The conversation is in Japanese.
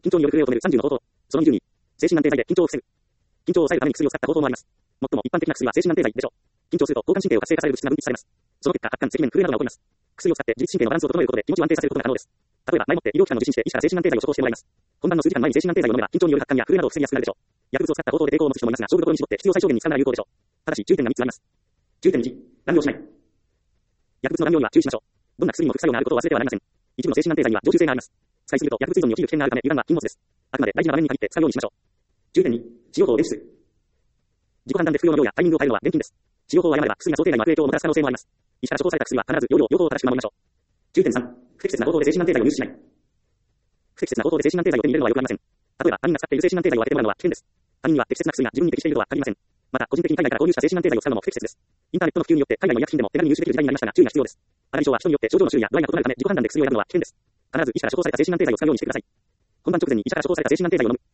緊張による震えを止める30の方法。その20に、精神安定剤で緊張を防ぐ。緊張を抑えるために薬を使った方法もあります。最も一般的な薬は精神安定剤でしょう。緊張すると交感神経を活性化される物質が分泌されます。その結果、発汗、赤面、震えなどが起こります。薬を使って自律神経のバランスを整えることで気持ちを安定させることが可能です。例えば、前もって医療機関の受診して医師から精神安定剤を処方してもらいます。本番の数時間前に精神安定剤を飲めば緊張による発汗や震えなどを防ぎやすくなるでしょう。薬物を使った方法で抵抗を持つ人もいますが、勝負どころに絞って必要最小限に使うのが有効でしょう。ただし、注意点が3つあります。注意点1、乱用しない。薬物の乱用には注意しましょう。どんな薬にも副作用があることを忘れてはなりません。一部の精神安定剤には常習性があります。使いすぎると薬物依存に陥る危険があるため油断は禁物です。あくまで大事な場面に限って使うようにしましょう。注意点2、使用法を練習する。自己判断で服用の量やタイミングを変えるのは厳禁です。使用法を誤れば薬が想定外の悪影響をもたらす可能性もあります。医師から処方された薬は必ず用法を正しく守りましょう。注意点3、不適切な方法で精神安定剤を入手しない。不適切な方法で精神安定剤を手に入れるのはよくありません。例えば、他人が使っている精神安定剤を当ててもらうのは危険です。他人には適切な薬が自分に適しているとは限りません。また、個人的に海外から購入した精神安定剤を使うのも不適切です。インターネットの普及によって海外の医薬品でも手軽に入手できる時代になりましたが注意が必要です。アラビ症は人によって症状の種類や度合いが異なるため自己判断で薬を選ぶのは危険です。必ず医師から処方された精神安定剤を使うようにしてください。本番直前に医者から処方された精神安定剤を飲む。